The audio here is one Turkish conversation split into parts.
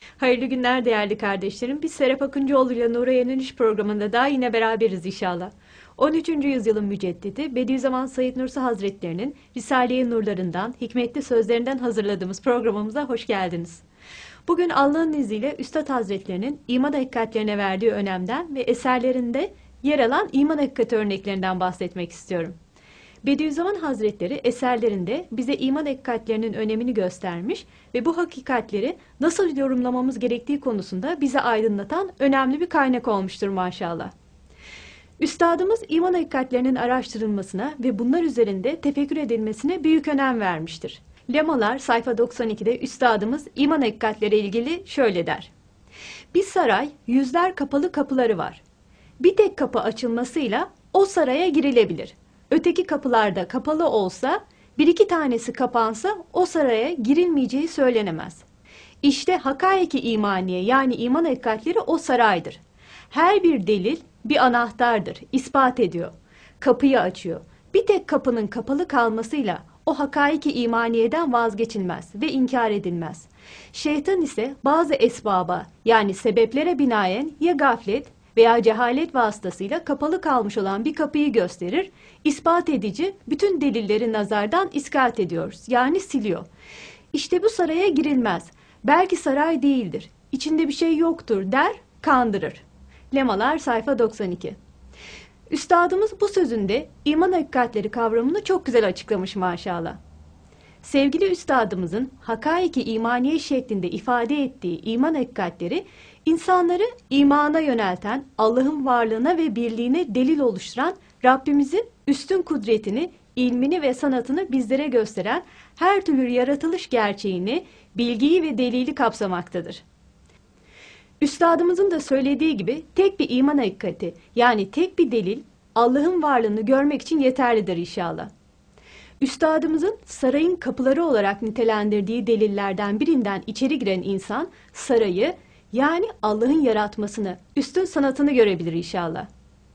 Hayırlı günler değerli kardeşlerim. Biz Serap Akıncıoğlu ile Nur'a Yeniliş programında daha yine beraberiz inşallah. 13. yüzyılın müceddidi Bediüzzaman Said Nursi Hazretleri'nin Risale-i Nurlarından, hikmetli sözlerinden hazırladığımız programımıza hoş geldiniz. Bugün Allah'ın izniyle Üstad Hazretleri'nin iman hakikatlerine verdiği önemden ve eserlerinde yer alan iman hakikati örneklerinden bahsetmek istiyorum. Bediüzzaman Hazretleri eserlerinde bize iman hakikatlerinin önemini göstermiş ve bu hakikatleri nasıl yorumlamamız gerektiği konusunda bize aydınlatan önemli bir kaynak olmuştur maşallah. Üstadımız iman hakikatlerinin araştırılmasına ve bunlar üzerinde tefekkür edilmesine büyük önem vermiştir. Lemalar sayfa 92'de Üstadımız iman hakikatleri ilgili şöyle der. Bir saray yüzler kapalı kapıları var. Bir tek kapı açılmasıyla o saraya girilebilir. Öteki kapılarda kapalı olsa, bir iki tanesi kapansa o saraya girilmeyeceği söylenemez. İşte hakaiki imaniye yani iman hakikatleri o saraydır. Her bir delil bir anahtardır, ispat ediyor. Kapıyı açıyor. Bir tek kapının kapalı kalmasıyla o hakaiki imaniyeden vazgeçilmez ve inkar edilmez. Şeytan ise bazı esbaba yani sebeplere binaen ya gaflet veya cehalet vasıtasıyla kapalı kalmış olan bir kapıyı gösterir, ispat edici bütün delilleri nazardan iskat ediyor, yani siliyor. İşte bu saraya girilmez. Belki saray değildir, içinde bir şey yoktur der, kandırır. Lemalar sayfa 92. Üstadımız bu sözünde iman hakikatleri kavramını çok güzel açıklamış maşallah. Sevgili üstadımızın hakaiki imaniye şeklinde ifade ettiği iman hakikatleri, insanları imana yönelten, Allah'ın varlığına ve birliğine delil oluşturan Rabbimizin üstün kudretini, ilmini ve sanatını bizlere gösteren her türlü yaratılış gerçeğini, bilgiyi ve delili kapsamaktadır. Üstadımızın da söylediği gibi tek bir iman hakikati yani tek bir delil Allah'ın varlığını görmek için yeterlidir inşallah. Üstadımızın sarayın kapıları olarak nitelendirdiği delillerden birinden içeri giren insan sarayı yani Allah'ın yaratmasını, üstün sanatını görebilir inşallah.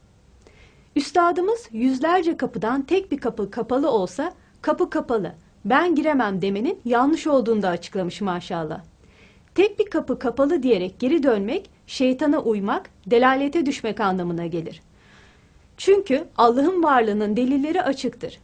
Üstadımız yüzlerce kapıdan tek bir kapı kapalı olsa kapı kapalı, ben giremem demenin yanlış olduğunu da açıklamış maşallah. Tek bir kapı kapalı diyerek geri dönmek, şeytana uymak, delalete düşmek anlamına gelir. Çünkü Allah'ın varlığının delilleri açıktır.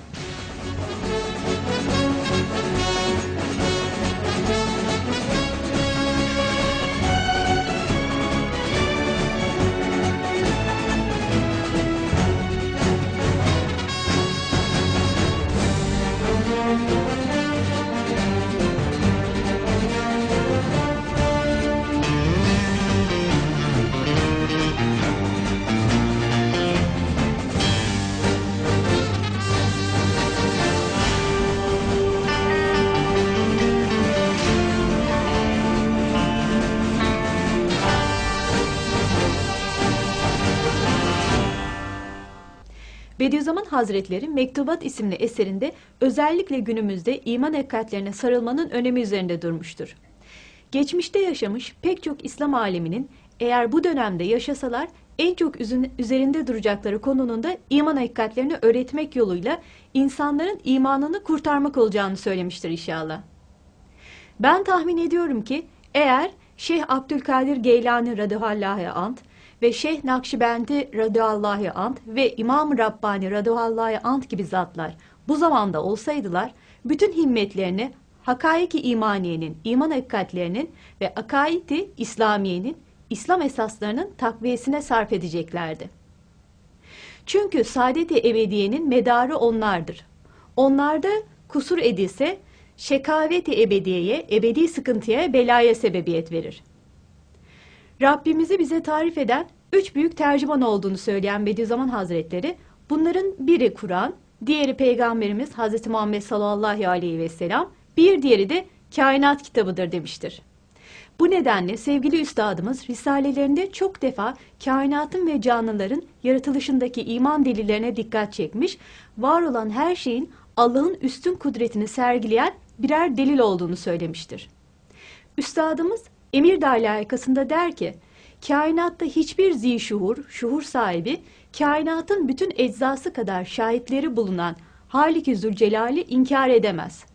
Bediüzzaman Hazretleri Mektubat isimli eserinde özellikle günümüzde iman hakikatlerine sarılmanın önemi üzerinde durmuştur. Geçmişte yaşamış pek çok İslam aleminin eğer bu dönemde yaşasalar en çok üzerinde duracakları konunun da iman hakikatlerini öğretmek yoluyla insanların imanını kurtarmak olacağını söylemiştir inşallah. Ben tahmin ediyorum ki eğer Şeyh Abdülkadir Geylani radıyallahu anh ve Şeyh Nakşibendi radıyallahu anh ve İmam-ı Rabbani radıyallahu anh gibi zatlar bu zamanda olsaydılar, bütün himmetlerini hakaiki imaniyenin, iman hakikatlerinin ve akaidi İslamiyenin, İslam esaslarının takviyesine sarf edeceklerdi. Çünkü saadet-i ebediyenin medarı onlardır. Onlarda kusur edilse, şekavet-i ebediyeye, ebedi sıkıntıya, belaya sebebiyet verir. Rabbimizi bize tarif eden üç büyük tercüman olduğunu söyleyen Bediüzzaman Hazretleri, bunların biri Kur'an, diğeri Peygamberimiz Hz. Muhammed sallallahu aleyhi ve sellem, bir diğeri de kainat kitabıdır demiştir. Bu nedenle sevgili üstadımız risalelerinde çok defa kainatın ve canlıların yaratılışındaki iman delillerine dikkat çekmiş, var olan her şeyin Allah'ın üstün kudretini sergileyen birer delil olduğunu söylemiştir. Üstadımız Emir Alâikası'nda der ki, kainatta hiçbir şuhur sahibi, kainatın bütün eczası kadar şahitleri bulunan Halik-i Zülcelal'i inkar edemez.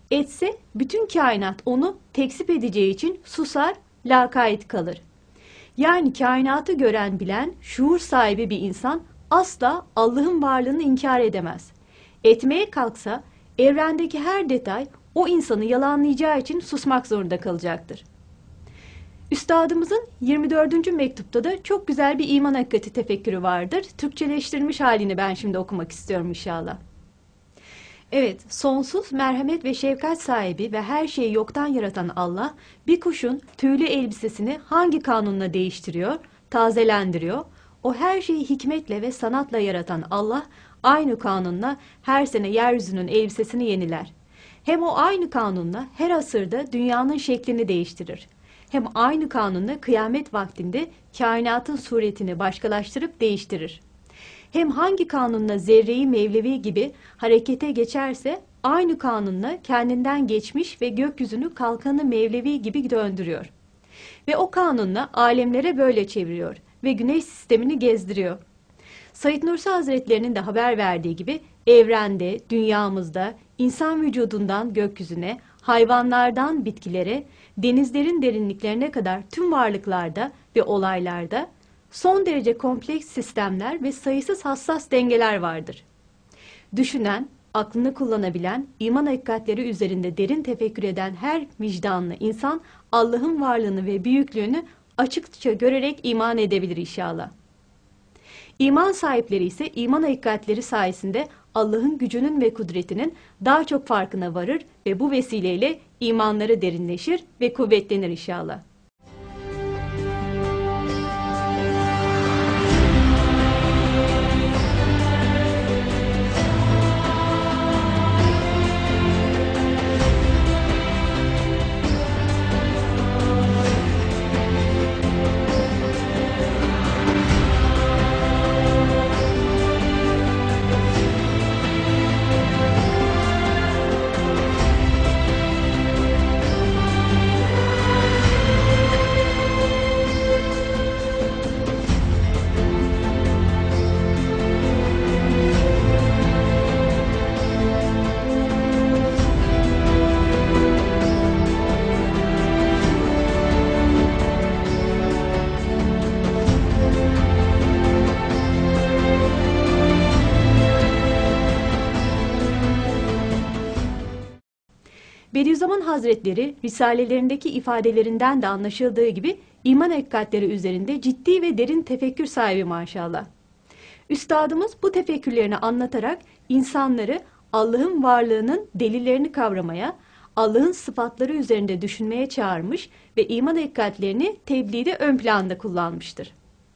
Etse bütün kainat onu tekzip edeceği için susar, lakayt kalır. Yani kainatı gören, bilen, şuur sahibi bir insan asla Allah'ın varlığını inkar edemez. Etmeye kalksa evrendeki her detay o insanı yalanlayacağı için susmak zorunda kalacaktır. Üstadımızın 24. mektupta da çok güzel bir iman hakikati tefekkürü vardır. Türkçeleştirilmiş halini ben şimdi okumak istiyorum inşallah. Evet, sonsuz merhamet ve şefkat sahibi ve her şeyi yoktan yaratan Allah, bir kuşun tüylü elbisesini hangi kanunla değiştiriyor, tazelendiriyor? O her şeyi hikmetle ve sanatla yaratan Allah, aynı kanunla her sene yeryüzünün elbisesini yeniler. Hem o aynı kanunla her asırda dünyanın şeklini değiştirir. Hem aynı kanunla kıyamet vaktinde kainatın suretini başkalaştırıp değiştirir. Hem hangi kanunla zerreyi mevlevi gibi harekete geçerse aynı kanunla kendinden geçmiş ve gökyüzünü kalkanı mevlevi gibi döndürüyor. Ve o kanunla alemlere böyle çeviriyor ve güneş sistemini gezdiriyor. Said Nursi Hazretlerinin de haber verdiği gibi evrende, dünyamızda, insan vücudundan gökyüzüne, hayvanlardan bitkilere, denizlerin derinliklerine kadar tüm varlıklarda ve olaylarda son derece kompleks sistemler ve sayısız hassas dengeler vardır. Düşünen, aklını kullanabilen, iman hakikatleri üzerinde derin tefekkür eden her vicdanlı insan Allah'ın varlığını ve büyüklüğünü açıkça görerek iman edebilir inşallah. İman sahipleri ise iman hakikatleri sayesinde Allah'ın gücünün ve kudretinin daha çok farkına varır ve bu vesileyle imanları derinleşir ve kuvvetlenir inşallah. Bediüzzaman Hazretleri risalelerindeki ifadelerinden de anlaşıldığı gibi iman hakikatleri üzerinde ciddi ve derin tefekkür sahibi maşallah. Üstadımız bu tefekkürlerini anlatarak insanları Allah'ın varlığının delillerini kavramaya, Allah'ın sıfatları üzerinde düşünmeye çağırmış ve iman hakikatlerini tebliğde ön planda kullanmıştır.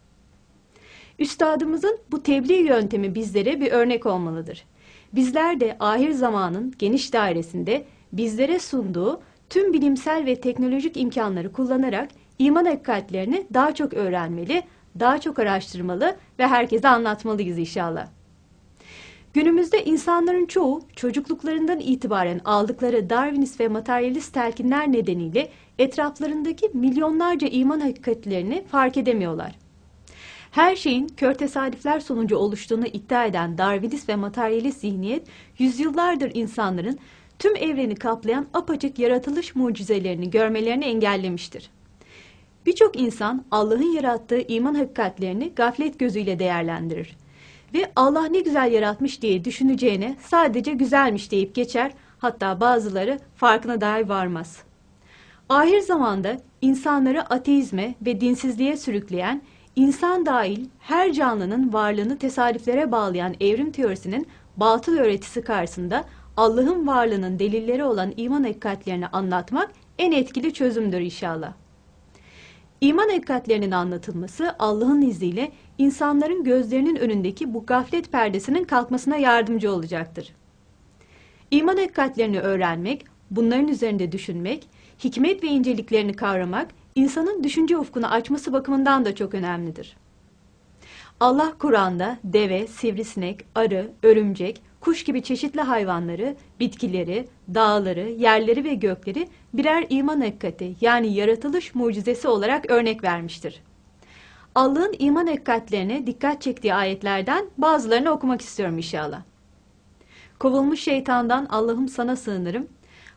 Üstadımızın bu tebliğ yöntemi bizlere bir örnek olmalıdır. Bizler de ahir zamanın geniş dairesinde bizlere sunduğu tüm bilimsel ve teknolojik imkanları kullanarak iman hakikatlerini daha çok öğrenmeli, daha çok araştırmalı ve herkese anlatmalıyız inşallah. Günümüzde insanların çoğu çocukluklarından itibaren aldıkları Darwinist ve materyalist telkinler nedeniyle etraflarındaki milyonlarca iman hakikatlerini fark edemiyorlar. Her şeyin kör tesadüfler sonucu oluştuğunu iddia eden Darwinist ve materyalist zihniyet, yüzyıllardır insanların tüm evreni kaplayan apaçık yaratılış mucizelerini görmelerini engellemiştir. Birçok insan Allah'ın yarattığı iman hakikatlerini gaflet gözüyle değerlendirir. Ve Allah ne güzel yaratmış diye düşüneceğine sadece güzelmiş deyip geçer, hatta bazıları farkına dahi varmaz. Ahir zamanda insanları ateizme ve dinsizliğe sürükleyen, insan dahil her canlının varlığını tesadüflere bağlayan evrim teorisinin batıl öğretisi karşısında Allah'ın varlığının delilleri olan iman hakikatlerini anlatmak en etkili çözümdür inşallah. İman hakikatlerinin anlatılması Allah'ın izniyle insanların gözlerinin önündeki bu gaflet perdesinin kalkmasına yardımcı olacaktır. İman hakikatlerini öğrenmek, bunların üzerinde düşünmek, hikmet ve inceliklerini kavramak, insanın düşünce ufkunu açması bakımından da çok önemlidir. Allah Kur'an'da deve, sivrisinek, arı, örümcek, kuş gibi çeşitli hayvanları, bitkileri, dağları, yerleri ve gökleri birer iman hakikati yani yaratılış mucizesi olarak örnek vermiştir. Allah'ın iman hakikatlerine dikkat çektiği ayetlerden bazılarını okumak istiyorum inşallah. Kovulmuş şeytandan Allah'ım sana sığınırım.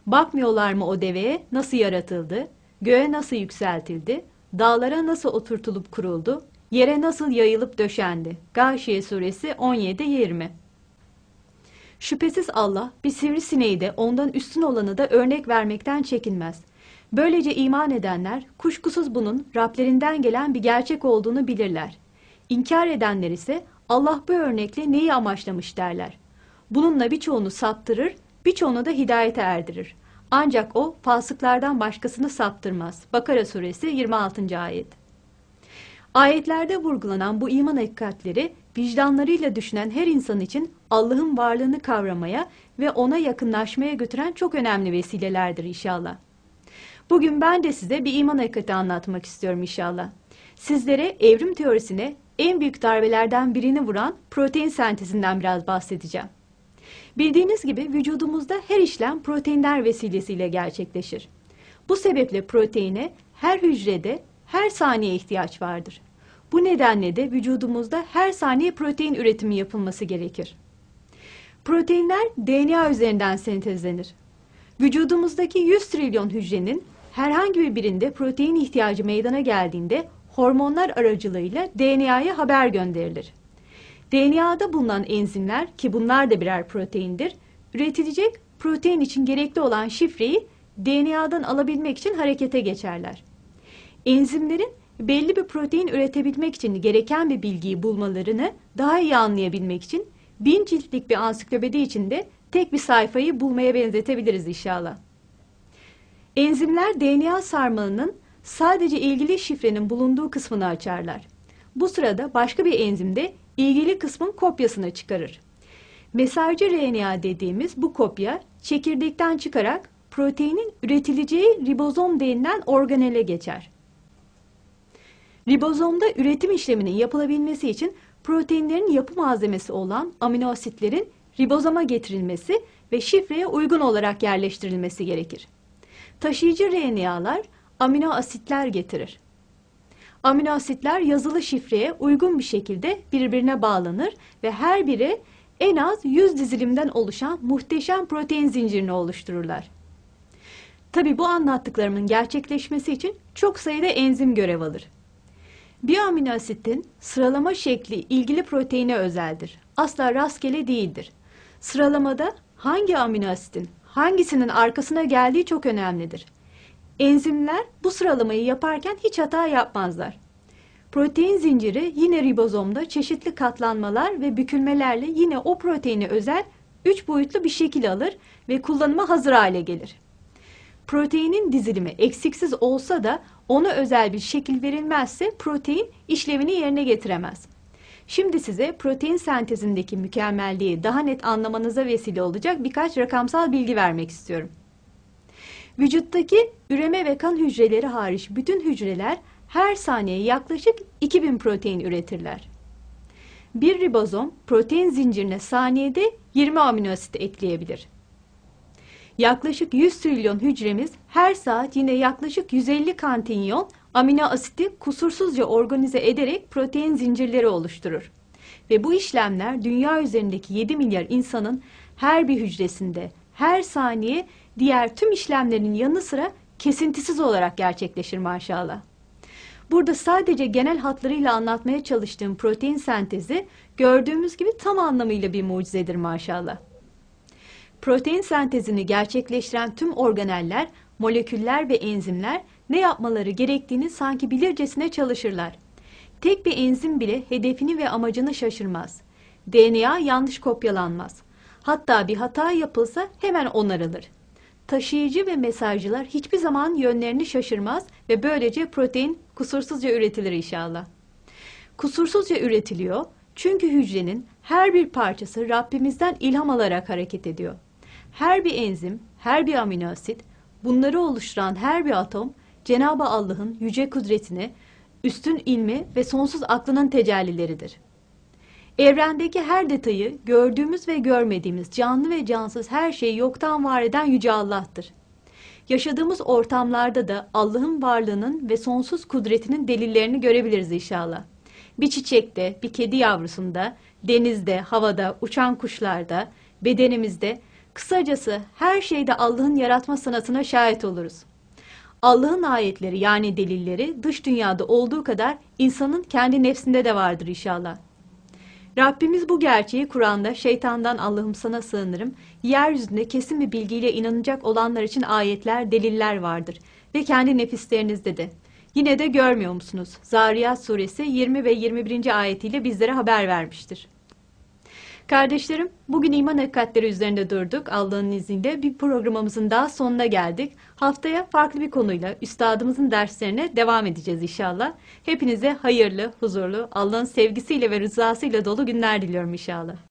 Bakmıyorlar mı o deveye nasıl yaratıldı, göğe nasıl yükseltildi, dağlara nasıl oturtulup kuruldu, yere nasıl yayılıp döşendi? Gâşiye suresi 17-20. Şüphesiz Allah bir sivrisineği de ondan üstün olanı da örnek vermekten çekinmez. Böylece iman edenler kuşkusuz bunun Rablerinden gelen bir gerçek olduğunu bilirler. İnkar edenler ise Allah bu örnekle neyi amaçlamış derler. Bununla birçoğunu saptırır, birçoğunu da hidayete erdirir. Ancak o fasıklardan başkasını saptırmaz. Bakara suresi 26. ayet. Ayetlerde vurgulanan bu iman hakikatleri vicdanlarıyla düşünen her insan için Allah'ın varlığını kavramaya ve ona yakınlaşmaya götüren çok önemli vesilelerdir inşallah. Bugün ben de size bir iman hakikati anlatmak istiyorum inşallah. Sizlere evrim teorisine en büyük darbelerden birini vuran protein sentezinden biraz bahsedeceğim. Bildiğiniz gibi vücudumuzda her işlem proteinler vesilesiyle gerçekleşir. Bu sebeple proteine her hücrede her saniye ihtiyaç vardır. Bu nedenle de vücudumuzda her saniye protein üretimi yapılması gerekir. Proteinler DNA üzerinden sentezlenir. Vücudumuzdaki 100 trilyon hücrenin herhangi birinde protein ihtiyacı meydana geldiğinde hormonlar aracılığıyla DNA'ya haber gönderilir. DNA'da bulunan enzimler, ki bunlar da birer proteindir, üretilecek protein için gerekli olan şifreyi DNA'dan alabilmek için harekete geçerler. Enzimlerin belli bir protein üretebilmek için gereken bir bilgiyi bulmalarını daha iyi anlayabilmek için 1000 ciltlik bir ansiklopedi içinde tek bir sayfayı bulmaya benzetebiliriz inşallah. Enzimler DNA sarmalının sadece ilgili şifrenin bulunduğu kısmını açarlar. Bu sırada başka bir enzim de ilgili kısmın kopyasını çıkarır. Mesajcı RNA dediğimiz bu kopya çekirdekten çıkarak proteinin üretileceği ribozom denilen organele geçer. Ribozomda üretim işleminin yapılabilmesi için proteinlerin yapı malzemesi olan amino asitlerin ribozoma getirilmesi ve şifreye uygun olarak yerleştirilmesi gerekir. Taşıyıcı RNA'lar amino asitler getirir. Amino asitler yazılı şifreye uygun bir şekilde birbirine bağlanır ve her biri en az 100 dizilimden oluşan muhteşem protein zincirini oluştururlar. Tabi bu anlattıklarımın gerçekleşmesi için çok sayıda enzim görev alır. Bir amino asitin sıralama şekli ilgili proteine özeldir. Asla rastgele değildir. Sıralamada hangi amino asitin hangisinin arkasına geldiği çok önemlidir. Enzimler bu sıralamayı yaparken hiç hata yapmazlar. Protein zinciri yine ribozomda çeşitli katlanmalar ve bükülmelerle yine o proteine özel 3 boyutlu bir şekil alır ve kullanıma hazır hale gelir. Proteinin dizilimi eksiksiz olsa da ona özel bir şekil verilmezse protein işlevini yerine getiremez. Şimdi size protein sentezindeki mükemmelliği daha net anlamanıza vesile olacak birkaç rakamsal bilgi vermek istiyorum. Vücuttaki üreme ve kan hücreleri hariç bütün hücreler her saniye yaklaşık 2000 protein üretirler. Bir ribozom protein zincirine saniyede 20 amino asit ekleyebilir. Yaklaşık 100 trilyon hücremiz her saat yine yaklaşık 150 kantilyon amino asiti kusursuzca organize ederek protein zincirleri oluşturur. Ve bu işlemler dünya üzerindeki 7 milyar insanın her bir hücresinde her saniye diğer tüm işlemlerin yanı sıra kesintisiz olarak gerçekleşir maşallah. Burada sadece genel hatlarıyla anlatmaya çalıştığım protein sentezi gördüğümüz gibi tam anlamıyla bir mucizedir maşallah. Protein sentezini gerçekleştiren tüm organeller, moleküller ve enzimler ne yapmaları gerektiğini sanki bilircesine çalışırlar. Tek bir enzim bile hedefini ve amacını şaşırmaz. DNA yanlış kopyalanmaz. Hatta bir hata yapılsa hemen onarılır. Taşıyıcı ve mesajcılar hiçbir zaman yönlerini şaşırmaz ve böylece protein kusursuzca üretilir inşallah. Kusursuzca üretiliyor çünkü hücrenin her bir parçası Rabbimizden ilham alarak hareket ediyor. Her bir enzim, her bir amino asit, bunları oluşturan her bir atom Cenab-ı Allah'ın yüce kudretini, üstün ilmi ve sonsuz aklının tecellileridir. Evrendeki her detayı, gördüğümüz ve görmediğimiz canlı ve cansız her şeyi yoktan var eden Yüce Allah'tır. Yaşadığımız ortamlarda da Allah'ın varlığının ve sonsuz kudretinin delillerini görebiliriz inşallah. Bir çiçekte, bir kedi yavrusunda, denizde, havada, uçan kuşlarda, bedenimizde, Kısacası her şeyde Allah'ın yaratma sanatına şahit oluruz. Allah'ın ayetleri yani delilleri dış dünyada olduğu kadar insanın kendi nefsinde de vardır inşallah. Rabbimiz bu gerçeği Kur'an'da şeytandan Allah'ım sana sığınırım, yeryüzünde kesin bir bilgiyle inanacak olanlar için ayetler, deliller vardır ve kendi nefislerinizde de. Yine de görmüyor musunuz? Zariyat suresi 20 ve 21. ayetiyle bizlere haber vermiştir. Kardeşlerim, bugün iman hakikatleri üzerinde durduk. Allah'ın izniyle bir programımızın daha sonuna geldik. Haftaya farklı bir konuyla üstadımızın derslerine devam edeceğiz inşallah. Hepinize hayırlı, huzurlu, Allah'ın sevgisiyle ve rızasıyla dolu günler diliyorum inşallah.